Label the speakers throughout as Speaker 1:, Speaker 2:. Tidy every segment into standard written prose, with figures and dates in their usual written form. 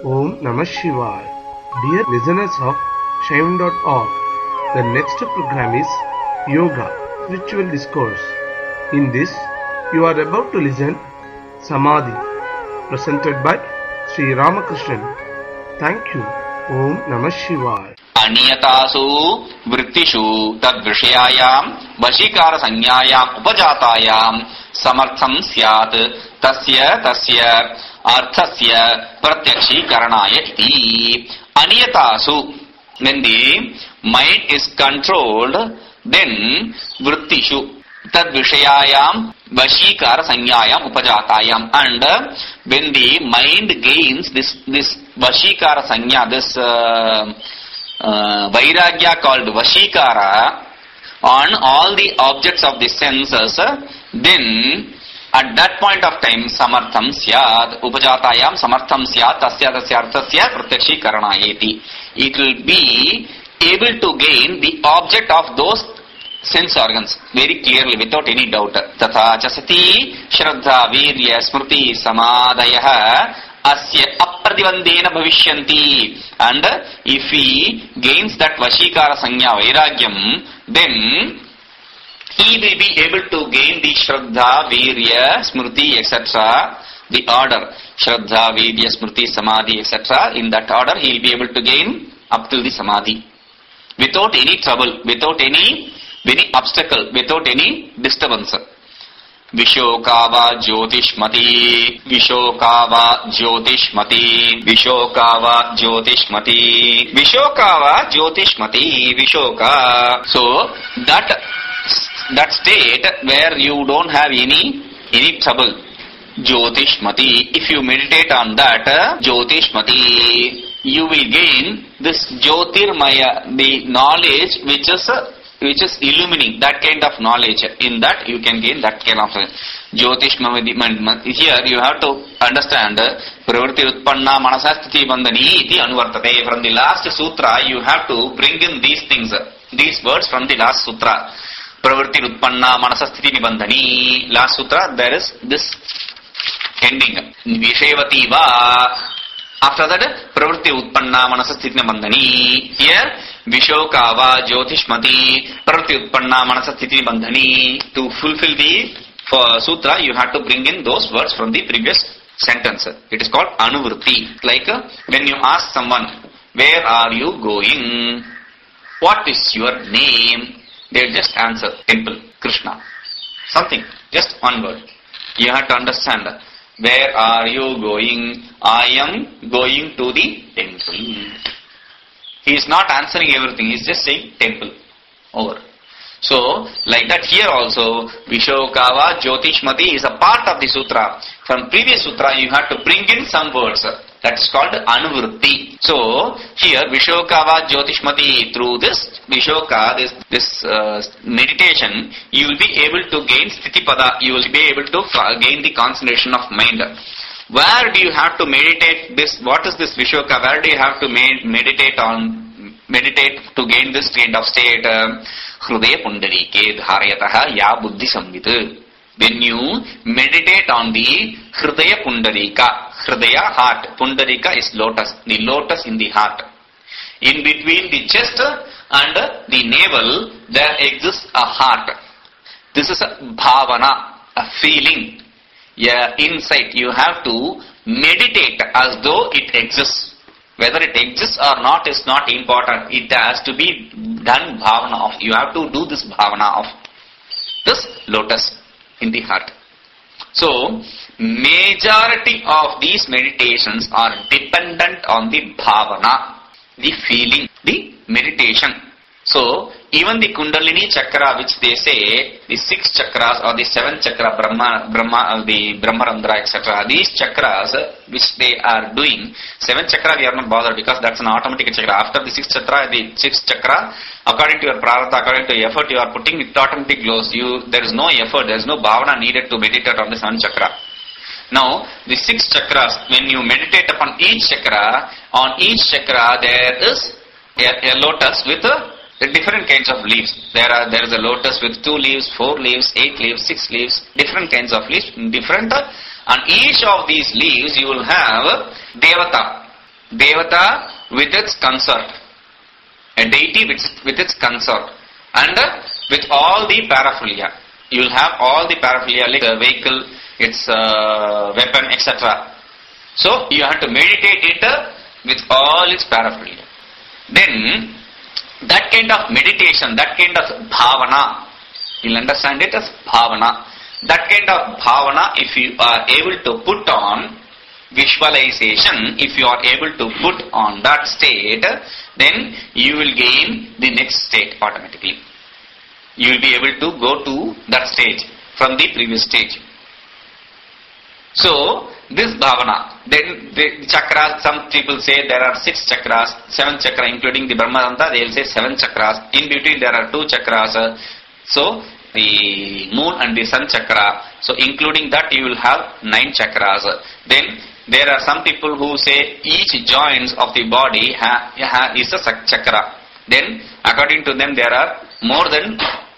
Speaker 1: Om Namah Shivaya. Dear listeners of Shaivan.org, the next program is Yoga, Spiritual Discourse. In this, you are about to listen Samadhi, presented by Sri Ramakrishnan. Thank you. Om Namah Shivaya.
Speaker 2: Aniyatasu vrittishu tadvishayayam vashikara sanyayam upajatayam samartham syat tasya arthasya pratyakshikaranaya iti. Aniyatasu, when the mind is controlled, then vrittishu tadvishayayam vashikara sanyayam upajatayam, and when the mind gains this vashikara sanya, this vairagya called vashikara on all the objects of the senses, then at that point of time samartham syat upajatayam samartham syat tasya arthasya pratyakshikaranayeti. It will be able to gain the object of those sense organs very clearly without any doubt. Tatha chasati shraddha virya smrti samadayah asya apradivandena bhavishyanti. And if he gains that vashikara sanya vairagyam, then he will be able to gain the shraddha virya smrti etc., the order shraddha virya smrti samadhi etc. In that order he will be able to gain up till the samadhi without any trouble, without any obstacle, without any disturbance. Vishokava Jyotishmati, Vishokava Jyotishmati, Vishokava Jyotishmati, Vishokava Jyotishmati, Vishoka. So that state where you don't have any trouble, Jyotishmati, if you meditate on that, Jyotishmati, you will gain this Jyotirmaya, the knowledge which is illumining, that kind of knowledge. In that you can gain that kind of Jyotishmati. Here you have to understand Pravritti Utpanna Manasasthiti Bandhani iti Anuvartate. From the last sutra you have to bring in these things, these words from the last sutra. Pravritti Utpanna Manasasthiti Bandhani. Last sutra there is this ending. Vishevati va. After that, Pravritti Utpanna Manasasthiti Bandhani. Here, Vishokava Jyotishmati, Pravritti Utpanna Manasasthiti Bandhani. To fulfill the sutra, you have to bring in those words from the previous sentence. It is called Anuvritti. Like when you ask someone, where are you going? What is your name? They will just answer, temple, Krishna. Something, just one word. You have to understand. Where are you going? I am going to the temple. He is not answering everything. He is just saying temple. Over. So, like that here also, Vishokava Jyotishmati is a part of the sutra. From previous sutra, you have to bring in some words. That is called Anuvritti. So, here Vishokava Jyotishmati, through this Vishoka, this meditation, you will be able to gain Sthitipada. You will be able to gain the concentration of mind. Where do you have to meditate this? What is this Vishoka? Where do you have to meditate to gain this kind of state? Hrudaya Pundarike Dharayataha Ya Buddhi Samvit. When you meditate on the Hrudaya Pundarika, Hrudaya heart, Pundarika is lotus, the lotus in the heart. In between the chest and the navel, there exists a heart. This is a bhavana, a feeling, a insight. You have to meditate as though it exists. Whether it exists or not is not important. It has to be done bhavana of. You have to do this bhavana of this lotus in the heart. So, majority of these meditations are dependent on the bhavana, the feeling, the meditation. So, even the Kundalini chakra, which they say, the 6 chakras or the 7 chakra, the Brahmarandra, etc., these chakras which they are doing, 7 chakra we are not bothered because that's an automatic chakra. After the 6th chakra, according to your prarabdha, according to your effort, you are putting it automatic glows. There is no effort, there is no bhavana needed to meditate on the 7th chakra. Now, the 6 chakras, when you meditate upon each chakra, on each chakra there is a lotus with different kinds of leaves. There is a lotus with 2 leaves, 4 leaves, 8 leaves, 6 leaves, different kinds of leaves, different. On each of these leaves you will have Devata. Devata with its consort. A deity with its consort. And with all the paraphernalia. You will have all the paraphernalia like the vehicle, its weapon, etc. So you have to meditate it with all its paraphernalia. Then that kind of meditation, that kind of bhavana, you'll understand it as bhavana. That kind of bhavana, if you are able to put on visualization, if you are able to put on that state, then you will gain the next state automatically. You will be able to go to that stage from the previous stage. So, this bhavana, then the chakras, some people say there are 6 chakras, 7 chakras, including the Brahmadanta, they will say 7 chakras. In between there are 2 chakras. So, the moon and the sun chakra. So, including that you will have 9 chakras. Then, there are some people who say each joints of the body is a chakra. Then, according to them, there are more than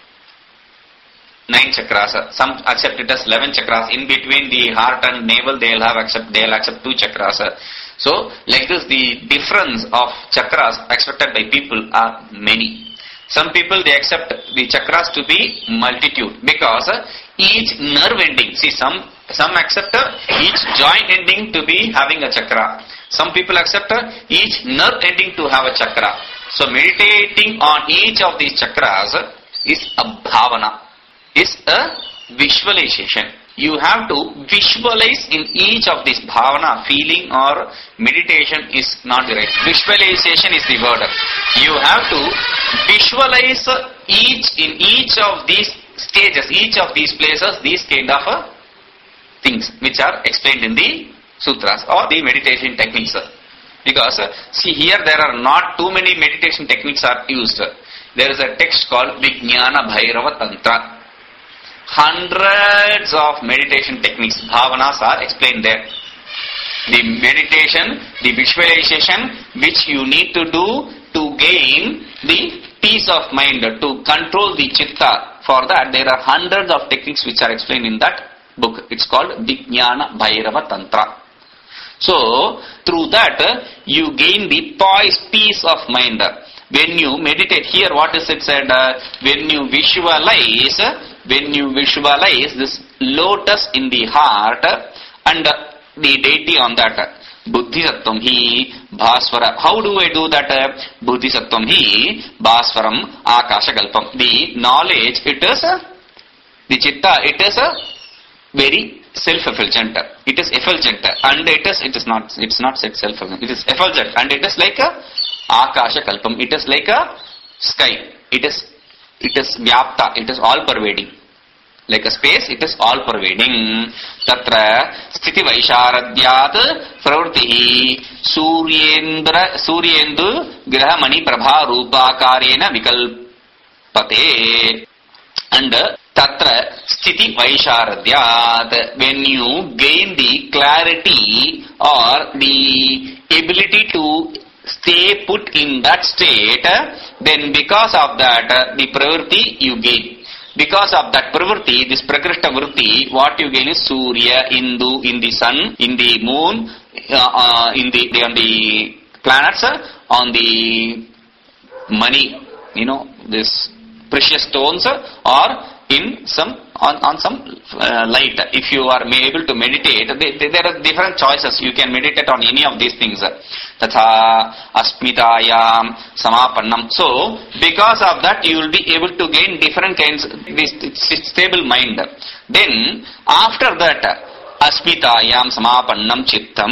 Speaker 2: 9 chakras. Some accept it as 11 chakras. In between the heart and navel, they will accept 2 chakras. So, like this, the difference of chakras accepted by people are many. Some people, they accept the chakras to be multitude because each nerve ending, see some accept each joint ending to be having a chakra. Some people accept each nerve ending to have a chakra. So meditating on each of these chakras is a bhavana, is a visualization. You have to visualize in each of these bhavana, feeling or meditation is not the right. Visualization is the word. You have to visualize in each of these stages, each of these places, these kind of things which are explained in the sutras or the meditation techniques. Because see here there are not too many meditation techniques are used. There is a text called Vijnana Bhairava Tantra. Hundreds of meditation techniques, bhavanas are explained there. The meditation, the visualization which you need to do to gain the peace of mind, to control the chitta. For that there are hundreds of techniques which are explained in that book. It's called Vijnana Bhairava Tantra. So, through that you gain the peace of mind. When you meditate, here what is it said? When you visualize this lotus in the heart and the deity on that, Buddhi Sattvam hi Bhasvara. How do I do that? Buddhi Sattvam hi Bhasvaram Akasha Kalpam. The knowledge, it is the chitta, it is very self-effulgent. It is effulgent and it's not self-effulgent. It is effulgent and it is like a Akasha Kalpam. It is like a sky. It is vyapta. It is all pervading. Like a space, it is all pervading. Tatra sthiti vaisharadhyat pravritti suryendu grahamani prabha rupakarena vikalpate. And tatra sthiti vaisharadhyat, when you gain the clarity or the ability to stay put in that state, then because of that the pravritti you gain. Because of that pravritti, this prakrishta vritti, what you gain is Surya, Indu, in the sun, in the moon, on the planets, on the money, this precious stones, or in some on some light. If you are able to meditate, there are different choices. You can meditate on any of these things. Tatha asmitayam samapannam. So, because of that, you will be able to gain different kinds, this stable mind. Then, after that, asmitayam samapannam chittam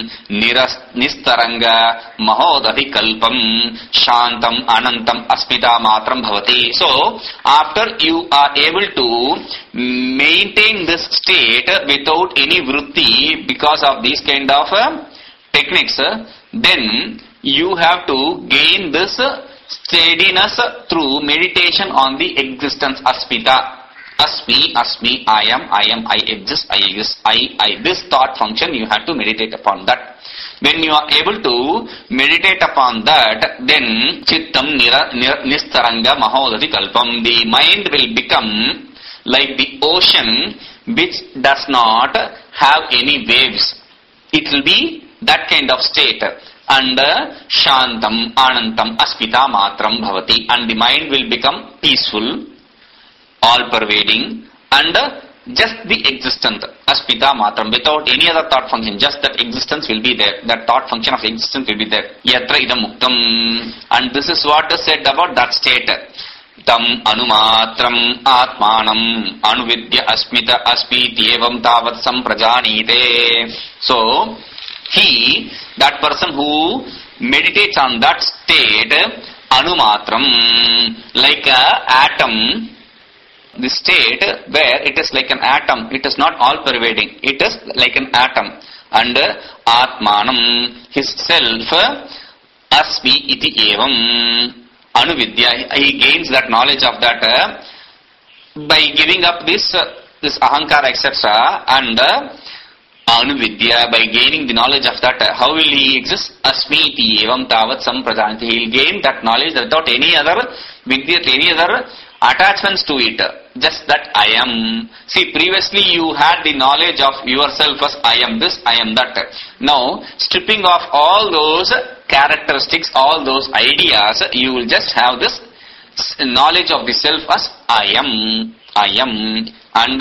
Speaker 2: nistaranga mahodati kalpam shantam anantam asmita matram bhavati. So, after you are able to maintain this state without any vritti because of these kind of techniques, then you have to gain this steadiness through meditation on the existence asmita. Asmi, I am, I exist, I. This thought function, you have to meditate upon that. When you are able to meditate upon that, then chittam nistaranga mahodati kalpam. The mind will become like the ocean which does not have any waves. It will be that kind of state. and shantam, anantam, asmita matram bhavati, and the mind will become peaceful, all pervading, and just the existent, asmita matram, without any other thought function, just that existence will be there, that thought function of existence will be there. Yatra idam muktam, and this is what is said about that state. Tam anumatram atmanam anuvidya asmita aspiti evam tavat samprajanite. So, that person who meditates on that state, anumatram, like a atom, the state where it is like an atom, it is not all pervading, it is like an atom. And atmanam, his self, asmi iti evam, anuvidya, he gains that knowledge of that by giving up this ahankara, etc. And anuvidya, by gaining the knowledge of that, how will he exist? Asmiti evam tavat samprajanti. He will gain that knowledge without any other vidyat, any other attachments to it. Just that I am. See, previously you had the knowledge of yourself as I am this, I am that. Now, stripping off all those characteristics, all those ideas, you will just have this knowledge of the self as I am. And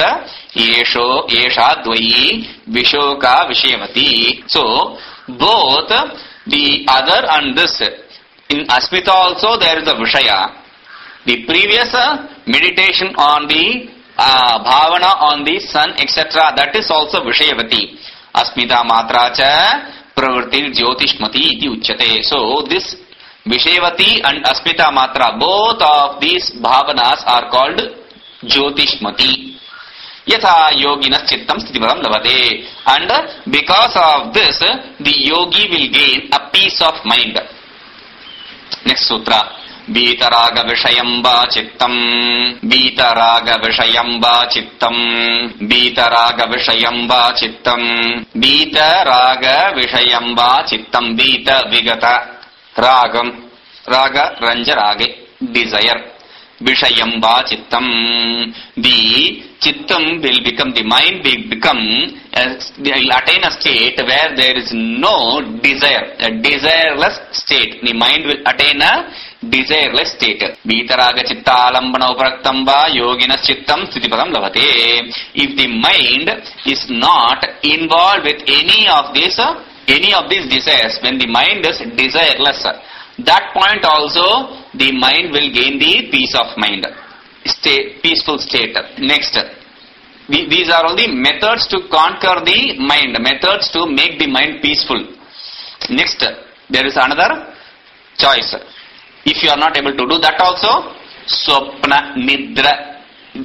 Speaker 2: yesha dvayi vishoka vishayavati. So, both the other and this, in asmita also there is a vishaya. The previous meditation on the bhavana on the sun, etc., that is also vishayavati. Asmita matra cha pravritti jyotishmati iti uchyate. So, this vishayavati and asmita matra, both of these bhavanas are called jyotishmati. Yatha yoginas chittam stitipadam lavate. And because of this, the yogi will gain a peace of mind. Next sutra. Bitaraga vishayamba chittam, bitaraga vishayamba chittam, bitaraga vishayamba chittam, bitaraga vishayamba chittam, bita vigata, ragam, raga ranja rage, desire, vishayamba chittam, the chittam will become, the mind will become, will attain a state where there is no desire, a desireless state. The mind will attain a desireless state. Vitaraga chitta alambana upraktamba yoginas chittam stitipadam lavate. If the mind is not involved with any of these desires, when the mind is desireless, that point also the mind will gain the peace of mind, peaceful state. Next, these are all the methods to conquer the mind, methods to make the mind peaceful. Next, there is another choice. If you are not able to do that also, swapna nidra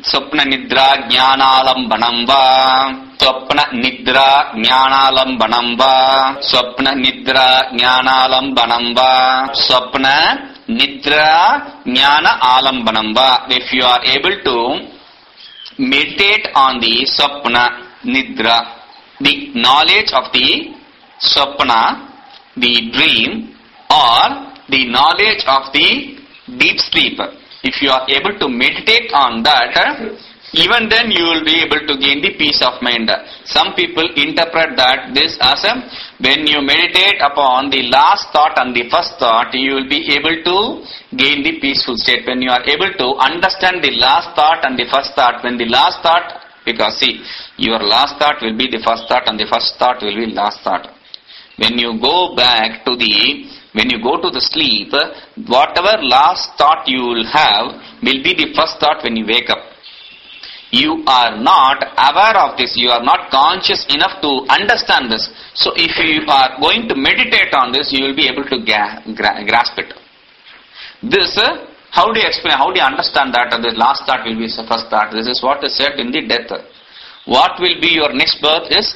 Speaker 2: jnanalambanam va, swapna nidra jnanalambanam va, swapna nidra jnanalambanam va, swapna nidra jnana alambanam va. If you are able to meditate on the swapna nidra, the knowledge of the swapna, the dream, or the knowledge of the deep sleep. If you are able to meditate on that, even then you will be able to gain the peace of mind. Some people interpret that this as when you meditate upon the last thought and the first thought, you will be able to gain the peaceful state. When you are able to understand the last thought and the first thought, when the last thought, because see, your last thought will be the first thought and the first thought will be last thought. When you go back to when you go to the sleep, whatever last thought you will have will be the first thought when you wake up. You are not aware of this, you are not conscious enough to understand this. So if you are going to meditate on this, you will be able to grasp it. This, how do you explain, how do you understand that the last thought will be the first thought? This is what is said in the death. What will be your next birth is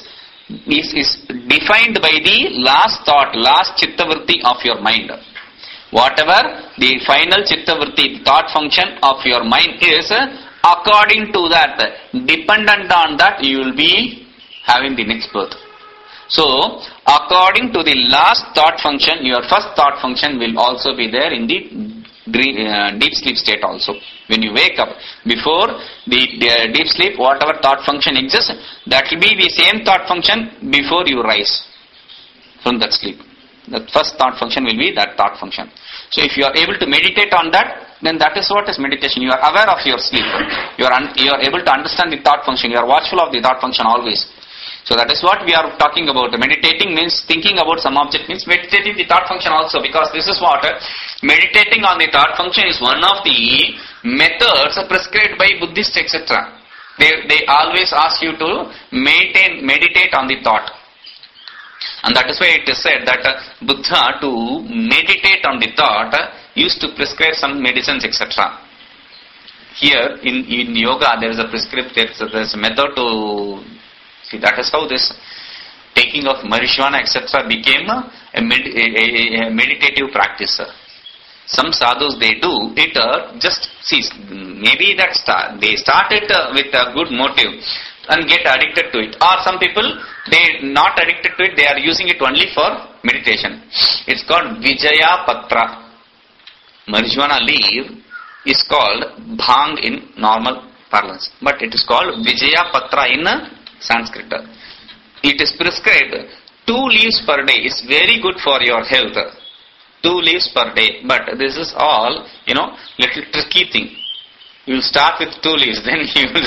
Speaker 2: defined by the last thought, last chittavritti of your mind. Whatever the final chittavritti, thought function of your mind is, according to that, dependent on that, you will be having the next birth. So, according to the last thought function, your first thought function will also be there in the deep sleep state also. When you wake up, before the deep sleep, whatever thought function exists, that will be the same thought function before you rise from that sleep. The first thought function will be that thought function. So if you are able to meditate on that, then that is what is meditation. You are aware of your sleep. You are able to understand the thought function. You are watchful of the thought function always. So that is what we are talking about. Meditating means thinking about some object, means meditating the thought function also, because this is what meditating on the thought function is one of the methods prescribed by Buddhists, etc. They always ask you to meditate on the thought. And that is why it is said that Buddha, to meditate on the thought, used to prescribe some medicines, etc. Here in yoga there is a prescription, there is a method to see. That is how this taking of marijuana, etc. became a meditative practice. Some sadhus, they do it just see, maybe they started with a good motive and get addicted to it. Or some people, they not addicted to it, they are using it only for meditation. It's called Vijaya Patra. Marijuana leaf is called Bhang in normal parlance, but it is called Vijaya Patra in Sanskrit. It is prescribed 2 leaves per day. It's very good for your health. 2 leaves per day. But this is all, little tricky thing. You will start with 2 leaves, then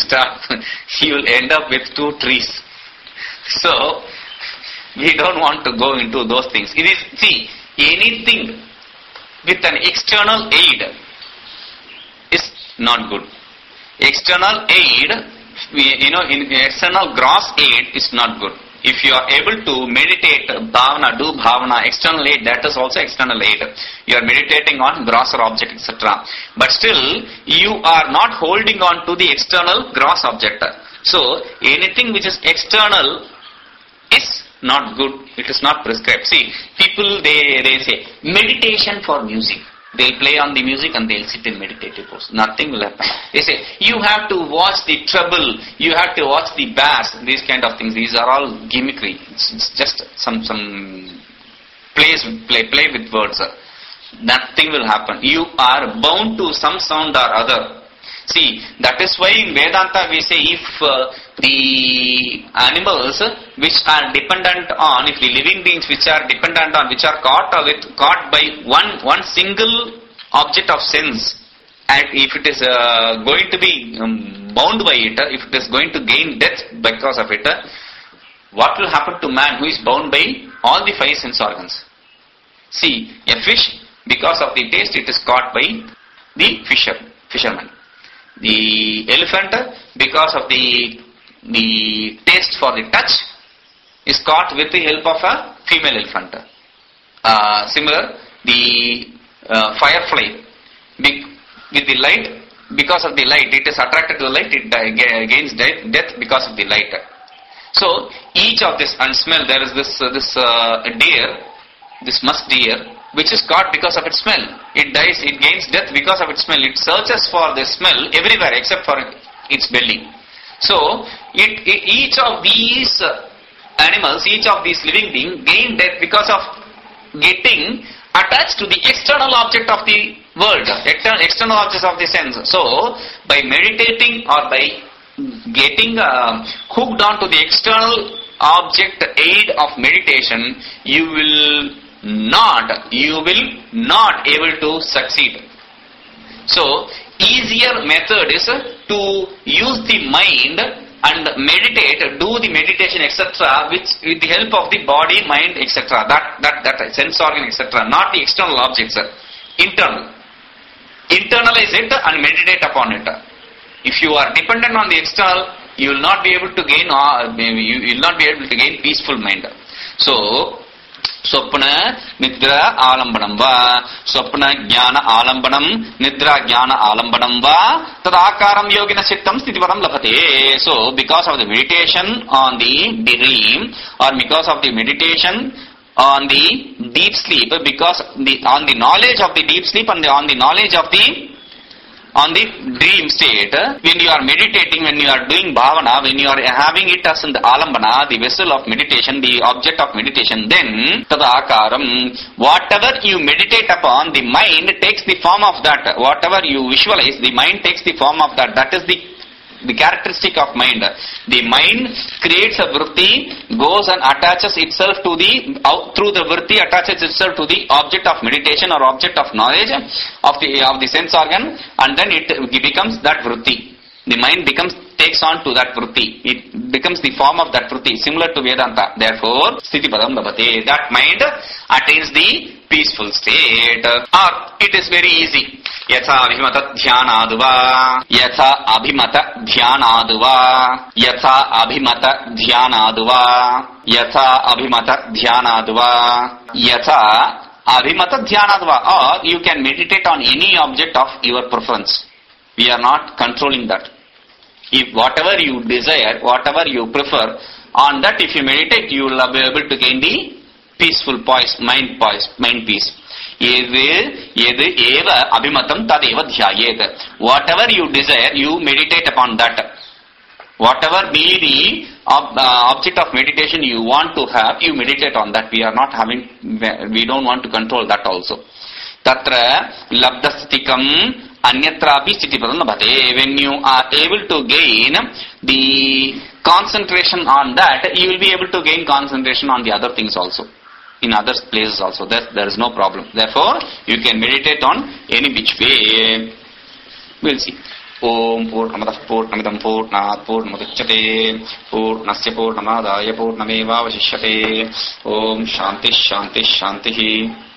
Speaker 2: you will end up with 2 trees. So, we don't want to go into those things. It is, see, anything with an external aid is not good. External aid, external gross aid is not good. If you are able to meditate, bhavana, do bhavana, external aid, that is also external aid. You are meditating on grosser object, etc. But still, you are not holding on to the external gross object. So, anything which is external is not good. It is not prescribed. See, people, they say, meditation for music. They'll play on the music and they'll sit in meditative pose. Nothing will happen. They say, you have to watch the treble, you have to watch the bass, these kind of things. These are all gimmickry. It's just some play with words. Nothing will happen. You are bound to some sound or other. See, that is why in Vedanta we say, if the animals which are dependent on, if the living beings which are dependent on, which are caught by one single object of sense, and if it is going to be bound by it, if it is going to gain death because of it, what will happen to man who is bound by all the 5 sense organs? See, a fish, because of the taste, it is caught by the fisherman. The elephant, because of the taste for the touch, is caught with the help of a female elephant. Similar, the firefly, with the light, because of the light, it is attracted to the light, it gains death because of the light. So, each of this, and smell, there is this deer, this musk deer, which is caught because of its smell. It dies, it gains death because of its smell. It searches for the smell everywhere except for its belly. So, each of these animals, each of these living beings gain death because of getting attached to the external object of the world, external objects of the sense. So, by meditating or by getting hooked on to the external object aid of meditation, you will not able to succeed. So, easier method is to use the mind and meditate, do the meditation, etc., with the help of the body, mind, etc., that sense organ, etc., not the external objects, internal. Internalize it and meditate upon it. If you are dependent on the external, you will not be able to gain, peaceful mind. So, Swapna Nidra Alambanam va, Swapna Jnana Alambanam, Nidra Jnana Alambanam va, Tadakaram Yogina Sittam Stitivaram Lapate. So, because of the meditation on the dream, or because of the meditation on the deep sleep, because on the knowledge of the deep sleep and on the knowledge of on the dream state, when you are meditating, when you are doing bhavana, when you are having it as in the alambana, the vessel of meditation, the object of meditation, then tadakaram, whatever you meditate upon, the mind takes the form of that. Whatever you visualize, the mind takes the form of that. That is the the characteristic of mind. The mind creates a vritti, goes and attaches itself to through the vritti attaches itself to the object of meditation or object of knowledge of the sense organ, and then it becomes that vritti. The mind takes on to that vritti. It becomes the form of that vritti, similar to Vedanta. Therefore, Sthitipadam Labhate. That mind attains the peaceful state. Or it is very easy. Yatha abhimata dhyanaduva. Yatha abhimata dhyanaduva. Yatha abhimata dhyanaduva. Yatha abhimata dhyanaduva. Yatha abhimata dhyanaduva. Or you can meditate on any object of your preference. We are not controlling that. If whatever you desire, whatever you prefer, on that if you meditate, you will be able to gain the peaceful mind peace. Yed eva abhimatam tadeva dhyayet. Whatever you desire, you meditate upon that. Whatever be the object of meditation you want to have, you meditate on that. We don't want to control that also. Tatra labdastikam anyatrapi sthitipadam labhate. When you are able to gain the concentration on that, you will be able to gain concentration on the other things also, in other places also. There is no problem. Therefore, you can meditate on any which way. We'll see. Om Purnamadah Purnamidam Purnat Purnamudachyate Purnasya Purnamadaya Purnameva Vashishyate. Om Shanti Shanti Shanti.